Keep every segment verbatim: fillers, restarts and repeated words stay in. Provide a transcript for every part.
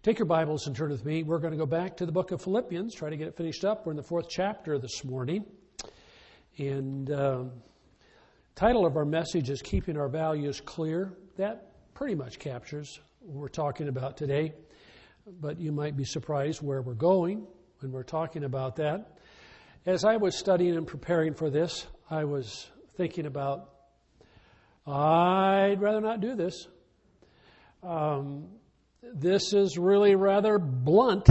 Take your Bibles and turn with me. We're going to go back to the book of Philippians, try to get it finished up. We're in the fourth chapter this morning. And uh, the title of our message is Keeping Our Values Clear. That pretty much captures what we're talking about today. But you might be surprised where we're going when we're talking about that. As I was studying and preparing for this, I was thinking about, I'd rather not do this. Um, this is really rather blunt.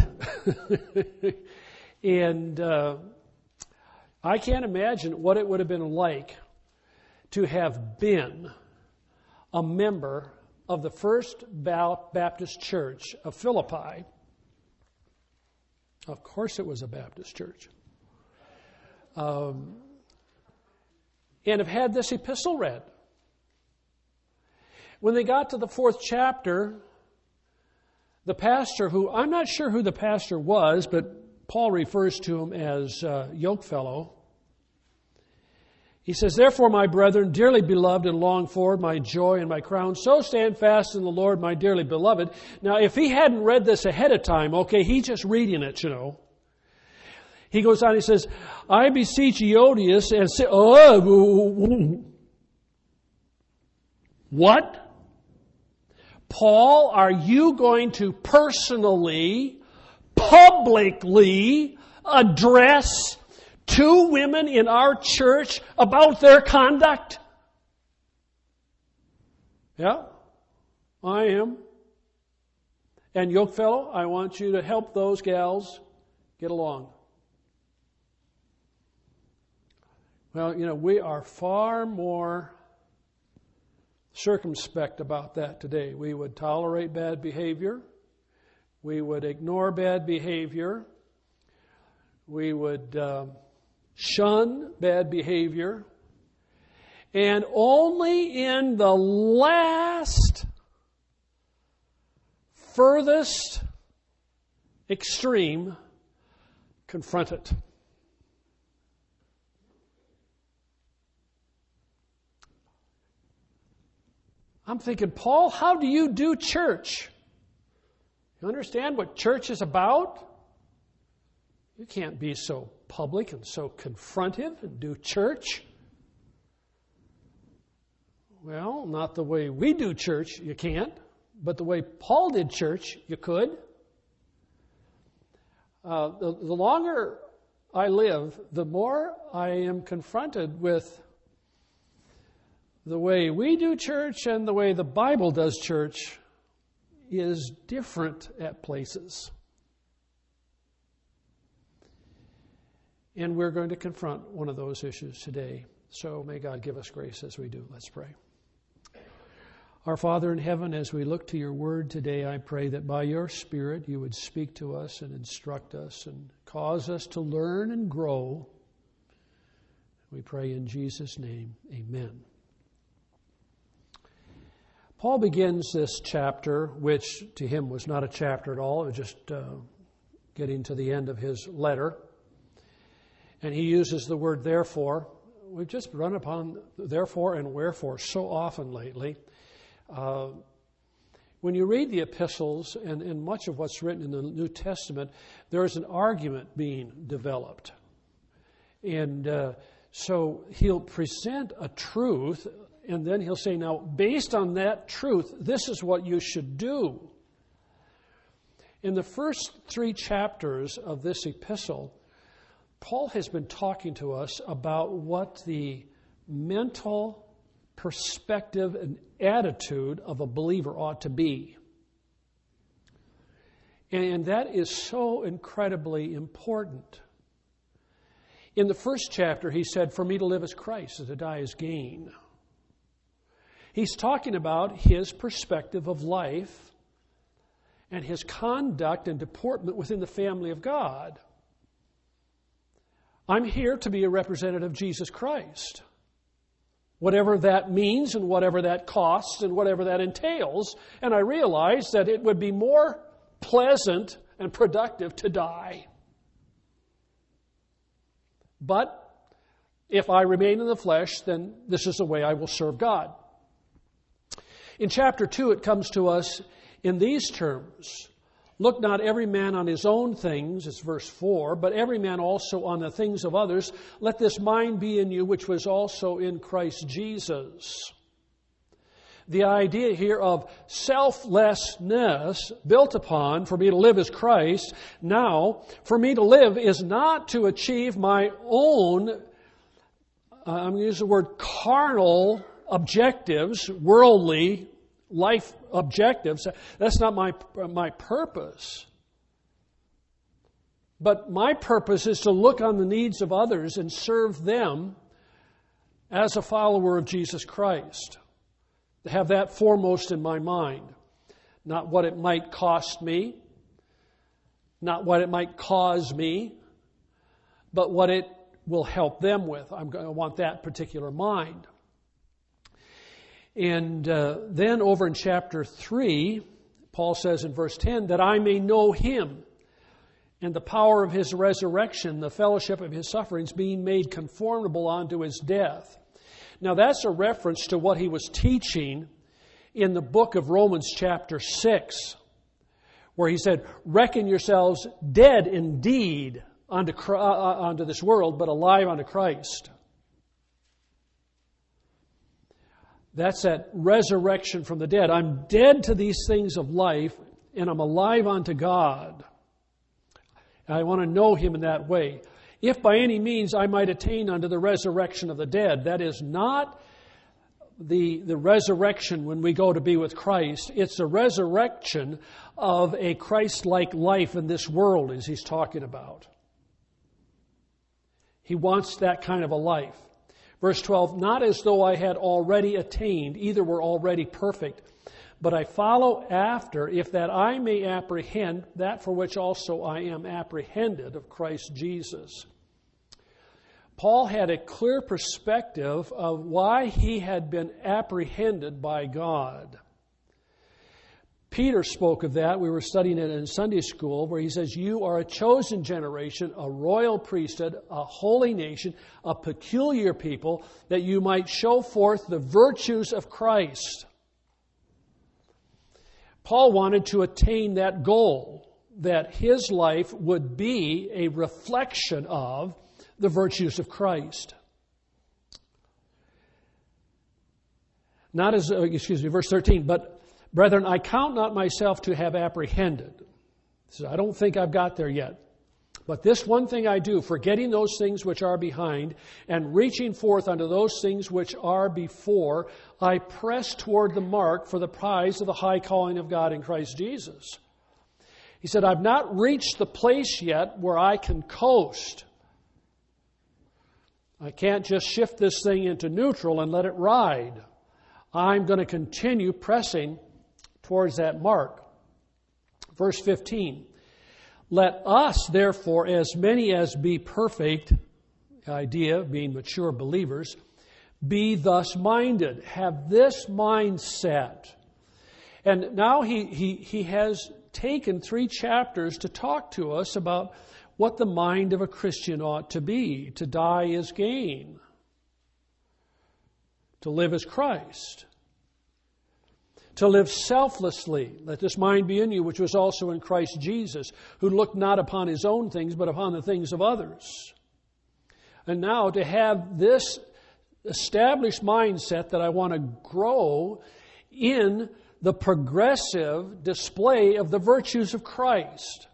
and uh, I can't imagine what it would have been like to have been a member of the First Baptist Church of Philippi. Of course it was a Baptist church. Um, and have had this epistle read. When they got to the fourth chapter, the pastor, who, I'm not sure who the pastor was, but Paul refers to him as uh, yokefellow. He says, "Therefore, my brethren, dearly beloved and longed for, my joy and my crown, so stand fast in the Lord, my dearly beloved." Now, if he hadn't read this ahead of time, okay, he's just reading it, you know. He goes on, he says, "I beseech Euodias and say, oh, what? Paul, are you going to personally, publicly address two women in our church about their conduct?" Yeah, I am. And yokefellow, I want you to help those gals get along. Well, you know, we are far more circumspect about that today. We would tolerate bad behavior. We would ignore bad behavior. We would uh, shun bad behavior. And only in the last, furthest extreme, confront it. I'm thinking, Paul, how do you do church? You understand what church is about? You can't be so public and so confrontive and do church. Well, not the way we do church, you can't. But the way Paul did church, you could. Uh, the, the longer I live, the more I am confronted with the way we do church and the way the Bible does church is different at places. And we're going to confront one of those issues today. So may God give us grace as we do. Let's pray. Our Father in heaven, as we look to your word today, I pray that by your Spirit you would speak to us and instruct us and cause us to learn and grow. We pray in Jesus' name. Amen. Paul begins this chapter, which to him was not a chapter at all. It was just uh, getting to the end of his letter. And he uses the word therefore. We've just run upon therefore and wherefore so often lately. Uh, when you read the epistles and, and much of what's written in the New Testament, there is an argument being developed. And uh, so he'll present a truth, and then he'll say, now, based on that truth, this is what you should do. In the first three chapters of this epistle, Paul has been talking to us about what the mental perspective and attitude of a believer ought to be. And that is so incredibly important. In the first chapter, he said, "For me to live is Christ, and to die is gain." He's talking about his perspective of life and his conduct and deportment within the family of God. I'm here to be a representative of Jesus Christ. Whatever that means and whatever that costs and whatever that entails. And I realize that it would be more pleasant and productive to die. But if I remain in the flesh, then this is the way I will serve God. In chapter two, it comes to us in these terms. Look not every man on his own things, it's verse four, but every man also on the things of others. Let this mind be in you, which was also in Christ Jesus. The idea here of selflessness built upon, for me to live as Christ. Now, for me to live is not to achieve my own, uh, I'm going to use the word carnal objectives, worldly life objectives. That's not my, my purpose. But my purpose is to look on the needs of others and serve them as a follower of Jesus Christ. To have that foremost in my mind. Not what it might cost me, not what it might cause me, but what it will help them with. I'm going to want that particular mind. And uh, then over in chapter three, Paul says in verse ten, that I may know Him and the power of His resurrection, the fellowship of His sufferings, being made conformable unto His death. Now that's a reference to what he was teaching in the book of Romans chapter six, where he said, reckon yourselves dead indeed unto, uh, unto this world, but alive unto Christ. That's that resurrection from the dead. I'm dead to these things of life, and I'm alive unto God. I want to know Him in that way. If by any means I might attain unto the resurrection of the dead. That is not the, the resurrection when we go to be with Christ. It's the resurrection of a Christ-like life in this world, as he's talking about. He wants that kind of a life. Verse twelve, not as though I had already attained, either were already perfect, but I follow after, if that I may apprehend that for which also I am apprehended of Christ Jesus. Paul had a clear perspective of why he had been apprehended by God. Peter spoke of that. We were studying it in Sunday school, where he says, you are a chosen generation, a royal priesthood, a holy nation, a peculiar people, that you might show forth the virtues of Christ. Paul wanted to attain that goal, that his life would be a reflection of the virtues of Christ. Not as, excuse me, verse thirteen, but brethren, I count not myself to have apprehended. He says, I don't think I've got there yet. But this one thing I do, forgetting those things which are behind, and reaching forth unto those things which are before, I press toward the mark for the prize of the high calling of God in Christ Jesus. He said, I've not reached the place yet where I can coast. I can't just shift this thing into neutral and let it ride. I'm going to continue pressing towards that mark. Verse fifteen. Let us, therefore, as many as be perfect, idea being mature believers, be thus minded. Have this mindset. And now he, he, he has taken three chapters to talk to us about what the mind of a Christian ought to be. To die is gain. To live as Christ. To live selflessly. Let this mind be in you, which was also in Christ Jesus, who looked not upon his own things, but upon the things of others. And now to have this established mindset that I want to grow in the progressive display of the virtues of Christ.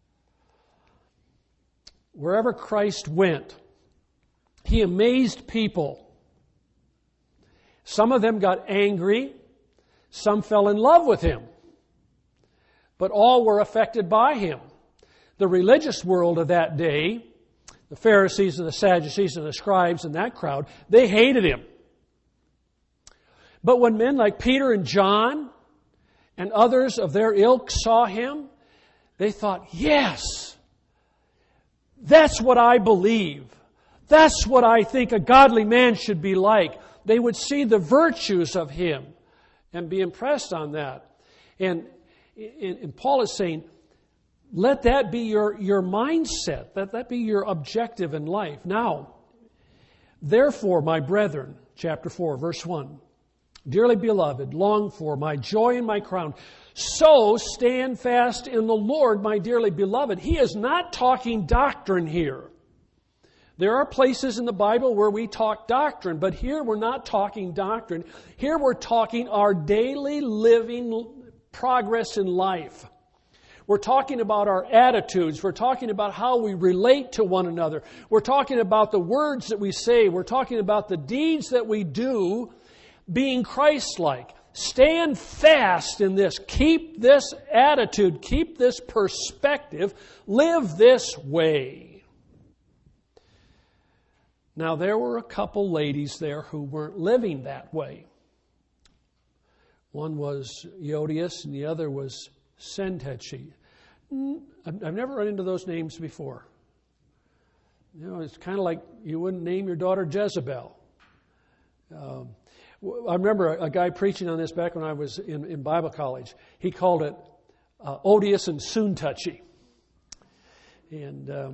Wherever Christ went, he amazed people. Some of them got angry. Some fell in love with him. But all were affected by him. The religious world of that day, the Pharisees and the Sadducees and the scribes and that crowd, they hated him. But when men like Peter and John and others of their ilk saw him, they thought, yes, that's what I believe. That's what I think a godly man should be like. They would see the virtues of him and be impressed on that. And, and, and Paul is saying, let that be your, your mindset. Let that be your objective in life. Now, therefore, my brethren, chapter four, verse one, dearly beloved, long for, my joy and my crown, So stand fast in the Lord, my dearly beloved. He is not talking doctrine here. There are places in the Bible where we talk doctrine, but here we're not talking doctrine. Here we're talking our daily living progress in life. We're talking about our attitudes. We're talking about how we relate to one another. We're talking about the words that we say. We're talking about the deeds that we do being Christ-like. Stand fast in this. Keep this attitude. Keep this perspective. Live this way. Now, there were a couple ladies there who weren't living that way. One was Euodias and the other was Syntyche. I've never run into those names before. You know, it's kind of like you wouldn't name your daughter Jezebel. Um, I remember a guy preaching on this back when I was in, in Bible college. He called it uh, odious and soon-touchy. And uh,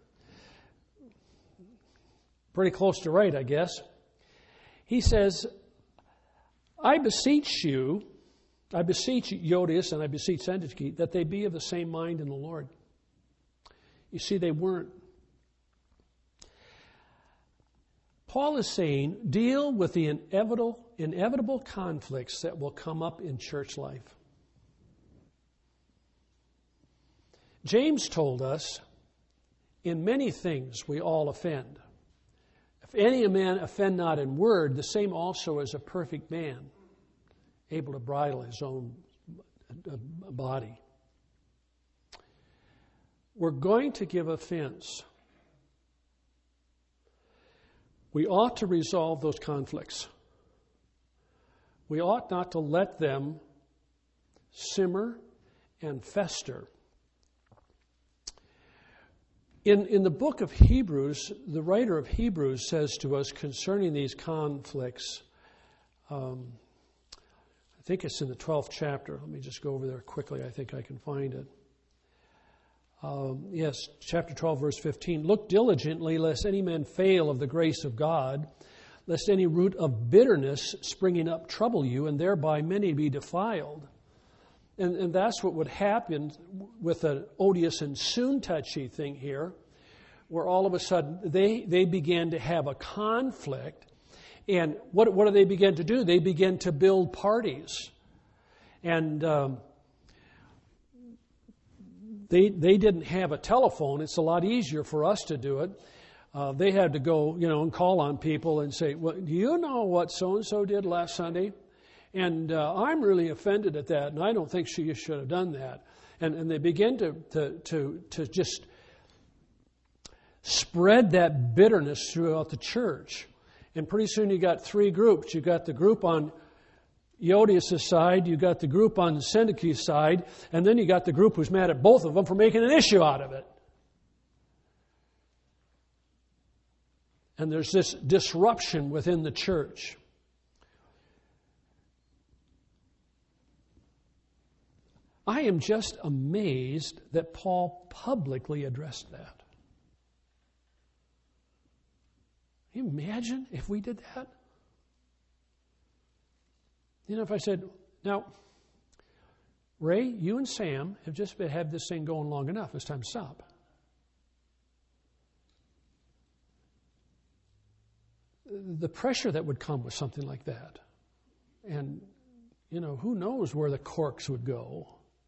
pretty close to right, I guess. He says, I beseech you, I beseech Euodias and I beseech Syntyche that they be of the same mind in the Lord. You see, they weren't. Paul is saying, deal with the inevitable, inevitable conflicts that will come up in church life. James told us, in many things we all offend. If any man offend not in word, the same also is a perfect man, able to bridle his own body. We're going to give offense. We ought to resolve those conflicts. We ought not to let them simmer and fester. In, in the book of Hebrews, the writer of Hebrews says to us concerning these conflicts, um, I think it's in the twelfth chapter. Let me just go over there quickly. I think I can find it. Um, yes, chapter twelve, verse fifteen. Look diligently, lest any man fail of the grace of God, lest any root of bitterness springing up trouble you, and thereby many be defiled. And, and that's what would happen with an odious and soon-touchy thing here, where all of a sudden they, they began to have a conflict. And what, what do they begin to do? They begin to build parties. And um, they they didn't have a telephone. It's a lot easier for us to do it. Uh, they had to go, you know, and call on people and say, well, do you know what so-and-so did last Sunday? And uh, I'm really offended at that, and I don't think she should have done that. And and they begin to to to, to just spread that bitterness throughout the church. And pretty soon you got three groups. You got the group on Euodias' side, you got the group on Syntyche's side, and then you got the group who's mad at both of them for making an issue out of it. And there's this disruption within the church. I am just amazed that Paul publicly addressed that. Can you imagine if we did that? You know, if I said, now, Ray, you and Sam have just been, had this thing going long enough. It's time to stop. The pressure that would come with something like that. And, you know, who knows where the corks would go.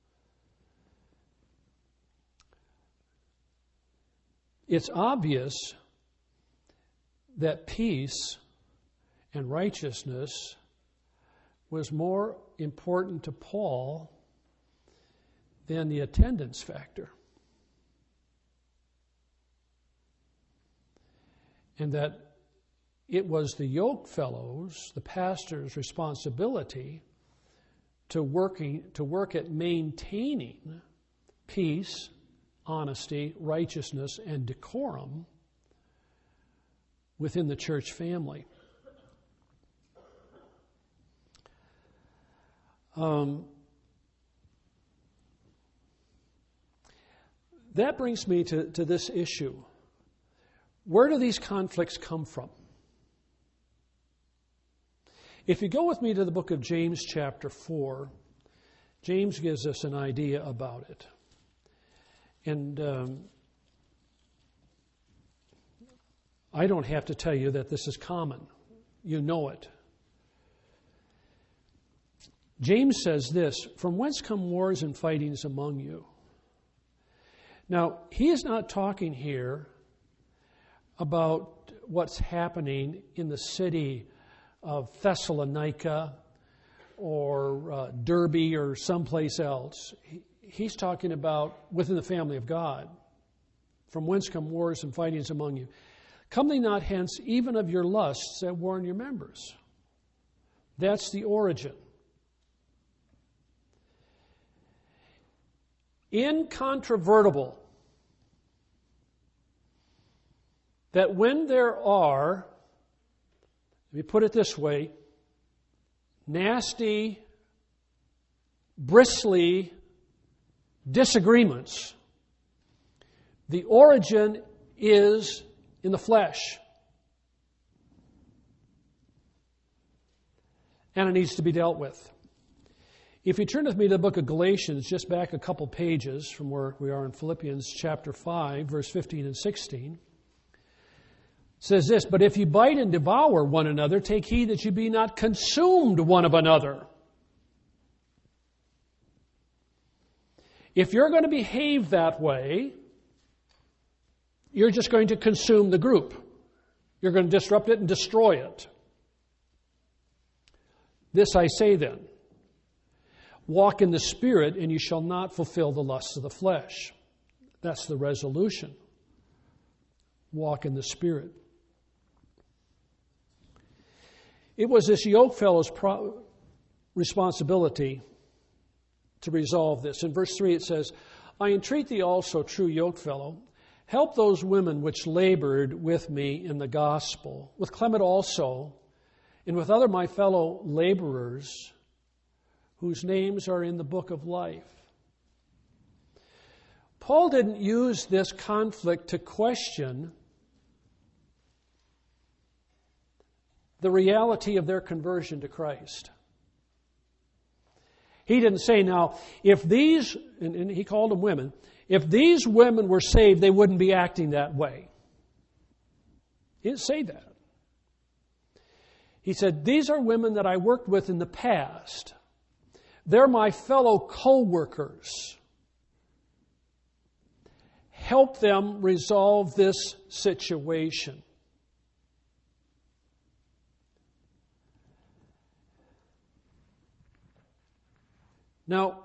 It's obvious that peace and righteousness was more important to Paul than the attendance factor. And that it was the yoke fellows, the pastor's responsibility to working to work at maintaining peace, honesty, righteousness, and decorum within the church family. Um, that brings me to, to this issue. Where do these conflicts come from? If you go with me to the book of James chapter four, James gives us an idea about it. And um, I don't have to tell you that this is common. You know it. James says this, "From whence come wars and fightings among you?" Now, he is not talking here about what's happening in the city of Thessalonica or uh, Derbe or someplace else. He, he's talking about within the family of God. "From whence come wars and fightings among you? Come they not hence even of your lusts that war in your members?" That's the origin. Incontrovertible that when there are, let me put it this way, nasty, bristly disagreements, the origin is in the flesh. And it needs to be dealt with. If you turn with me to the book of Galatians, just back a couple pages from where we are in Philippians chapter five, verse fifteen and sixteen, it says this, "But if you bite and devour one another, take heed that you be not consumed one of another." If you're going to behave that way, you're just going to consume the group. You're going to disrupt it and destroy it. This I say then, walk in the Spirit, and you shall not fulfill the lusts of the flesh. That's the resolution. Walk in the Spirit. It was this yoke fellow's pro- responsibility to resolve this. In verse three it says, "I entreat thee also, true yoke fellow, help those women which labored with me in the gospel, with Clement also, and with other my fellow laborers, whose names are in the book of life." Paul didn't use this conflict to question the reality of their conversion to Christ. He didn't say, now, if these, and, and he called them women, if these women were saved, they wouldn't be acting that way. He didn't say that. He said, these are women that I worked with in the past. They're my fellow co-workers. Help them resolve this situation. Now,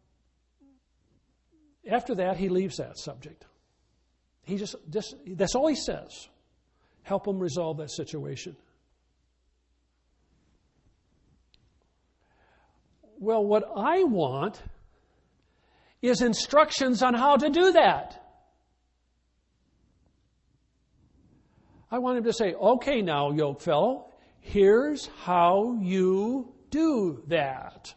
after that, he leaves that subject. He just, just that's all he says. Help them resolve that situation. Well, what I want is instructions on how to do that. I want him to say, okay now, yoke fellow, here's how you do that.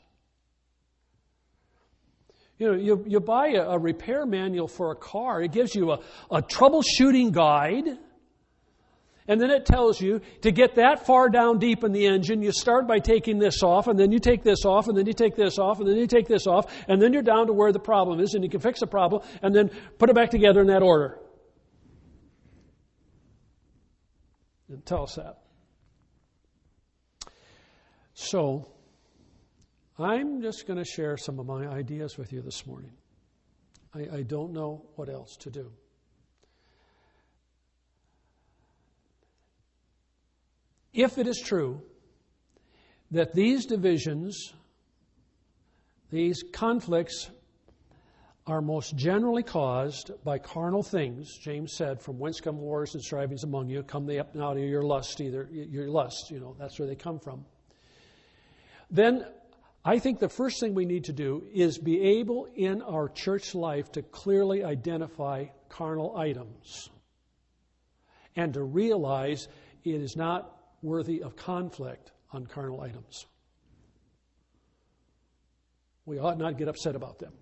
You know, you, you buy a, a repair manual for a car. It gives you a, a troubleshooting guide. And then it tells you to get that far down deep in the engine, you start by taking this off, and then you take this off, and then you take this off, and then you take this off, and then you're down to where the problem is, and you can fix the problem, and then put it back together in that order. And tell us that. So, I'm just going to share some of my ideas with you this morning. I, I don't know what else to do. If it is true that these divisions, these conflicts, are most generally caused by carnal things, James said, from whence come wars and strivings among you, come they up out of your lust, either your lust, you know, that's where they come from. Then I think the first thing we need to do is be able in our church life to clearly identify carnal items and to realize it is not worthy of conflict on carnal items. We ought not get upset about them.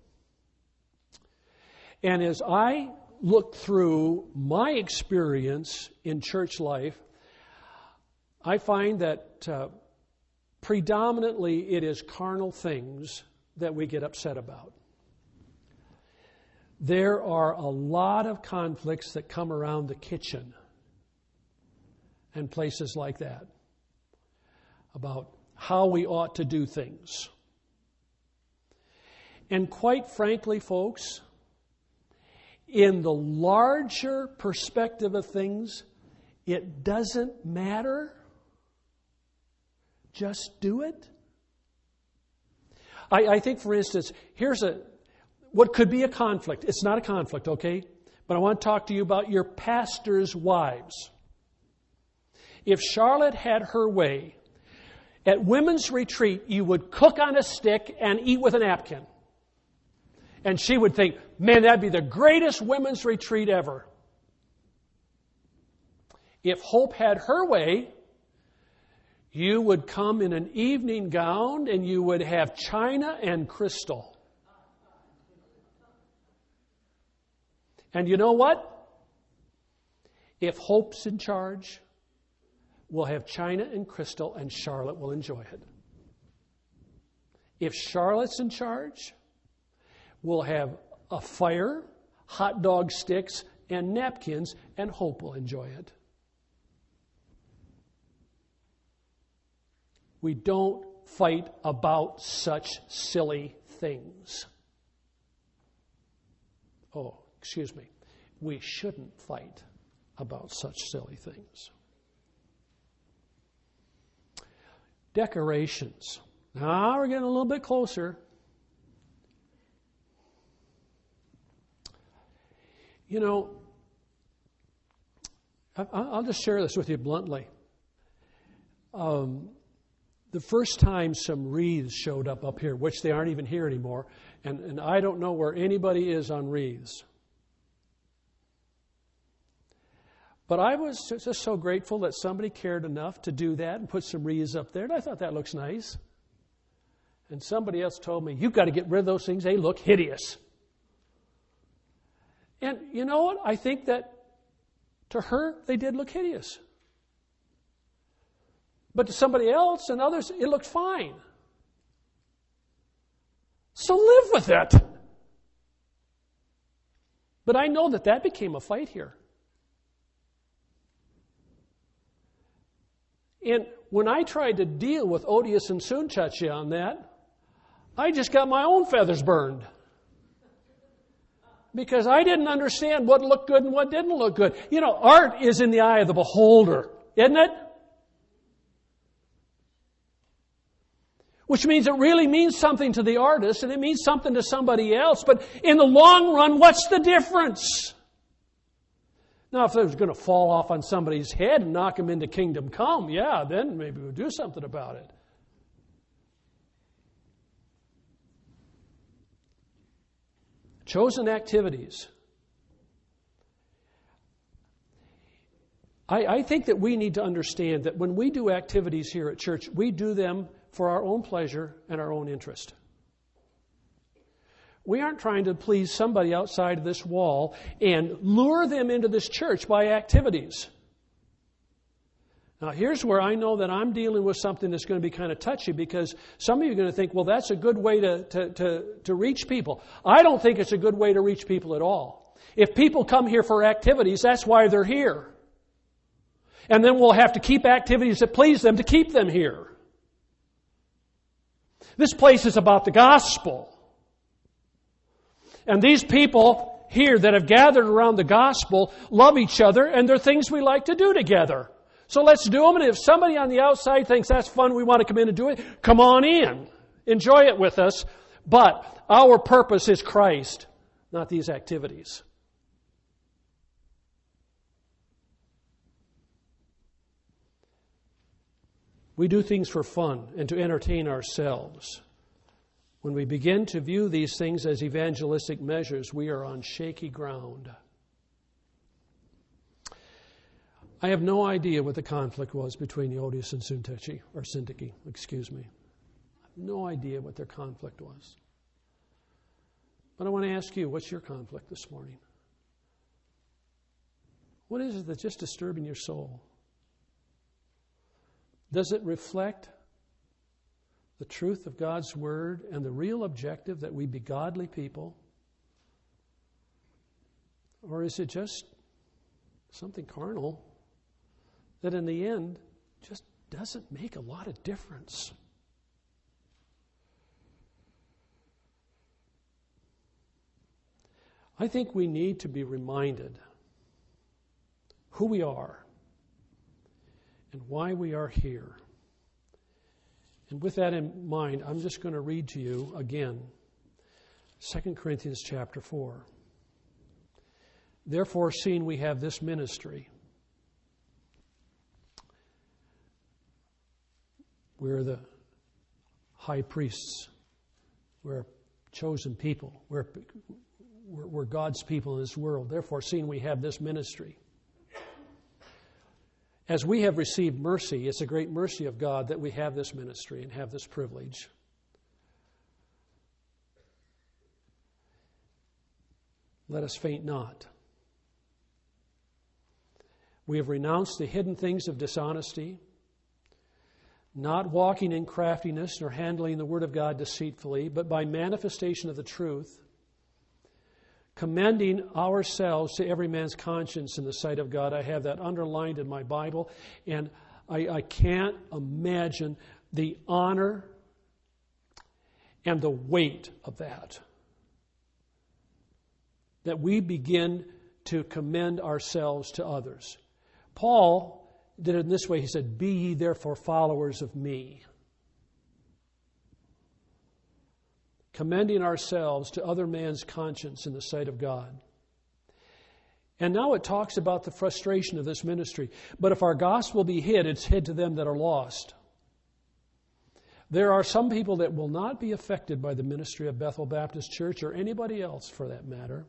And as I look through my experience in church life, I find that uh, predominantly it is carnal things that we get upset about. There are a lot of conflicts that come around the kitchen and places like that about how we ought to do things. And quite frankly, folks, in the larger perspective of things, it doesn't matter. Just do it. I, I think, for instance, here's a what could be a conflict. It's not a conflict, okay? But I want to talk to you about your pastors' wives. If Charlotte had her way, at women's retreat, you would cook on a stick and eat with a napkin. And she would think, man, that'd be the greatest women's retreat ever. If Hope had her way, you would come in an evening gown and you would have china and crystal. And you know what? If Hope's in charge, we'll have china and crystal and Charlotte will enjoy it. If Charlotte's in charge, we'll have a fire, hot dog sticks, and napkins, and Hope will enjoy it. We don't fight about such silly things. Oh, excuse me. We shouldn't fight about such silly things. Decorations. Now we're getting a little bit closer. You know, I'll just share this with you bluntly. Um, the first time some wreaths showed up up here, which they aren't even here anymore, and, and I don't know where anybody is on wreaths. But I was just so grateful that somebody cared enough to do that and put some wreaths up there, and I thought that looks nice. And somebody else told me, you've got to get rid of those things, they look hideous. And you know what? I think that to her, they did look hideous. But to somebody else and others, it looked fine. So live with it. But I know that that became a fight here. And when I tried to deal with Odious and Sunchachi on that, I just got my own feathers burned. Because I didn't understand what looked good and what didn't look good. You know, art is in the eye of the beholder, isn't it? Which means it really means something to the artist and it means something to somebody else. But in the long run, what's the difference? Now, if it was going to fall off on somebody's head and knock them into kingdom come, yeah, then maybe we'll do something about it. Chosen activities. I, I think that we need to understand that when we do activities here at church, we do them for our own pleasure and our own interest. We aren't trying to please somebody outside of this wall and lure them into this church by activities. Now, here's where I know that I'm dealing with something that's going to be kind of touchy, because some of you are going to think, well, that's a good way to, to, to, to reach people. I don't think it's a good way to reach people at all. If people come here for activities, that's why they're here. And then we'll have to keep activities that please them to keep them here. This place is about the gospel. And these people here that have gathered around the gospel love each other, and there are things we like to do together. So let's do them, and if somebody on the outside thinks that's fun, we want to come in and do it, come on in. Enjoy it with us. But our purpose is Christ, not these activities. We do things for fun and to entertain ourselves. When we begin to view these things as evangelistic measures, we are on shaky ground. I have no idea what the conflict was between the Odious and Sunchachi, or Syntyche, excuse me. I have no idea what their conflict was. But I want to ask you, what's your conflict this morning? What is it that's just disturbing your soul? Does it reflect the truth of God's Word and the real objective that we be godly people? Or is it just something carnal that in the end just doesn't make a lot of difference? I think we need to be reminded who we are and why we are here. And with that in mind, I'm just going to read to you again Second Corinthians chapter four. Therefore, seeing we have this ministry, we're the high priests, we're chosen people, we're, we're, we're God's people in this world. Therefore, seeing we have this ministry, as we have received mercy, it's a great mercy of God that we have this ministry and have this privilege. Let us faint not. We have renounced the hidden things of dishonesty, not walking in craftiness nor handling the word of God deceitfully, but by manifestation of the truth, commending ourselves to every man's conscience in the sight of God. I have that underlined in my Bible, and I, I can't imagine the honor and the weight of that. That we begin to commend ourselves to others. Paul did it in this way. He said, "Be ye therefore followers of me." Commending ourselves to other man's conscience in the sight of God. And now it talks about the frustration of this ministry. But if our gospel be hid, it's hid to them that are lost. There are some people that will not be affected by the ministry of Bethel Baptist Church or anybody else for that matter,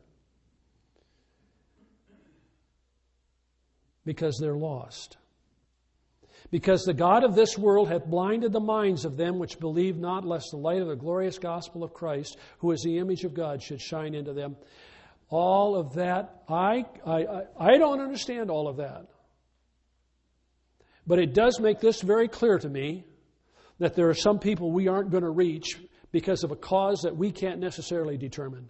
because they're lost. Because the God of this world hath blinded the minds of them which believe not, lest the light of the glorious gospel of Christ, who is the image of God, should shine into them. All of that, I, I, I don't understand all of that. But it does make this very clear to me that there are some people we aren't going to reach because of a cause that we can't necessarily determine.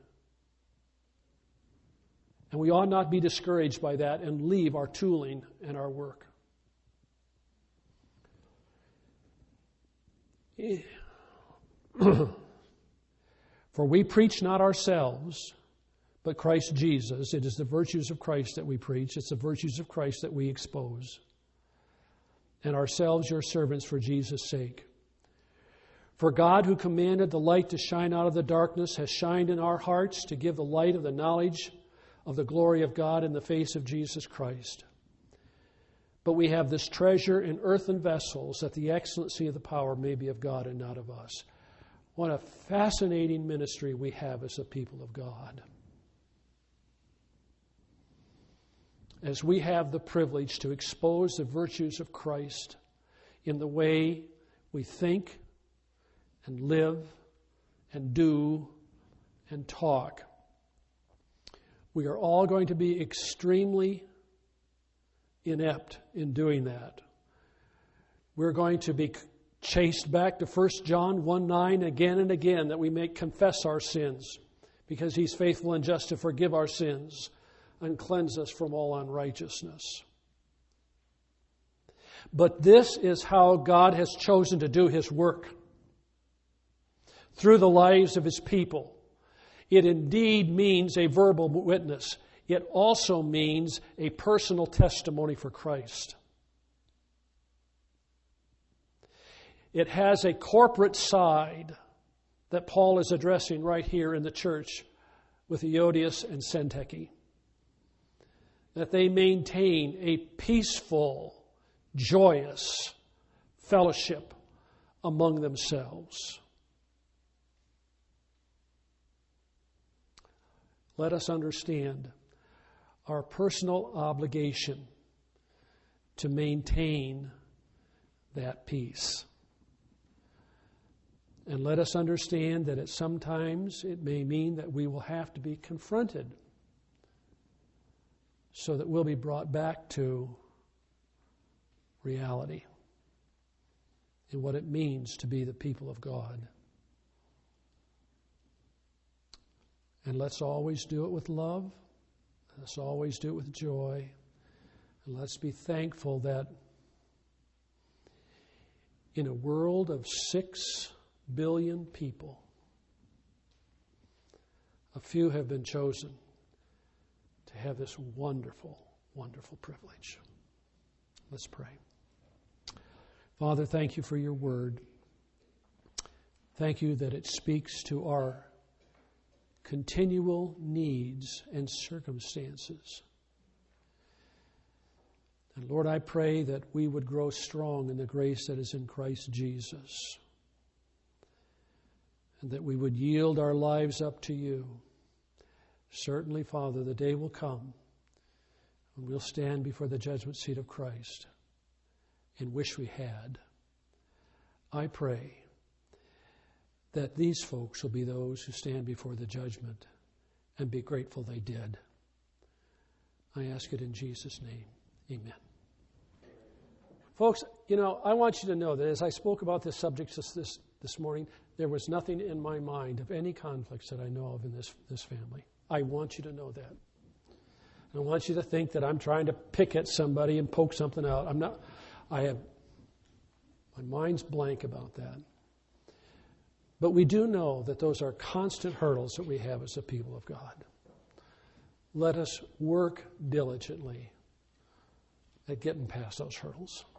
And we ought not be discouraged by that and leave our tooling and our work. For we preach not ourselves, but Christ Jesus. It is the virtues of Christ that we preach. It's the virtues of Christ that we expose. And ourselves your servants for Jesus' sake. For God, who commanded the light to shine out of the darkness, has shined in our hearts to give the light of the knowledge of the glory of God in the face of Jesus Christ. But we have this treasure in earthen vessels, that the excellency of the power may be of God and not of us. What a fascinating ministry we have as a people of God. As we have the privilege to expose the virtues of Christ in the way we think and live and do and talk, we are all going to be extremely inept in doing that. We're going to be chased back to First John one nine again and again, that we may confess our sins, because He's faithful and just to forgive our sins and cleanse us from all unrighteousness. But this is how God has chosen to do His work, through the lives of His people. It indeed means a verbal witness. It also means a personal testimony for Christ. It has a corporate side that Paul is addressing right here in the church with Euodias and Syntyche. That they maintain a peaceful, joyous fellowship among themselves. Let us understand our personal obligation to maintain that peace. And let us understand that at sometimes it may mean that we will have to be confronted so that we'll be brought back to reality in what it means to be the people of God. And let's always do it with love. Let's always do it with joy. And let's be thankful that in a world of six billion people, a few have been chosen to have this wonderful, wonderful privilege. Let's pray. Father, thank you for your word. Thank you that it speaks to our continual needs and circumstances. And Lord, I pray that we would grow strong in the grace that is in Christ Jesus, and that we would yield our lives up to you. Certainly, Father, the day will come when we'll stand before the judgment seat of Christ and wish we had. I pray that these folks will be those who stand before the judgment and be grateful they did. I ask it in Jesus' name. Amen. Folks, you know, I want you to know that as I spoke about this subject this, this, this morning, there was nothing in my mind of any conflicts that I know of in this, this family. I want you to know that. I want you to think that I'm trying to pick at somebody and poke something out. I'm not. I have, my mind's blank about that. But we do know that those are constant hurdles that we have as a people of God. Let us work diligently at getting past those hurdles.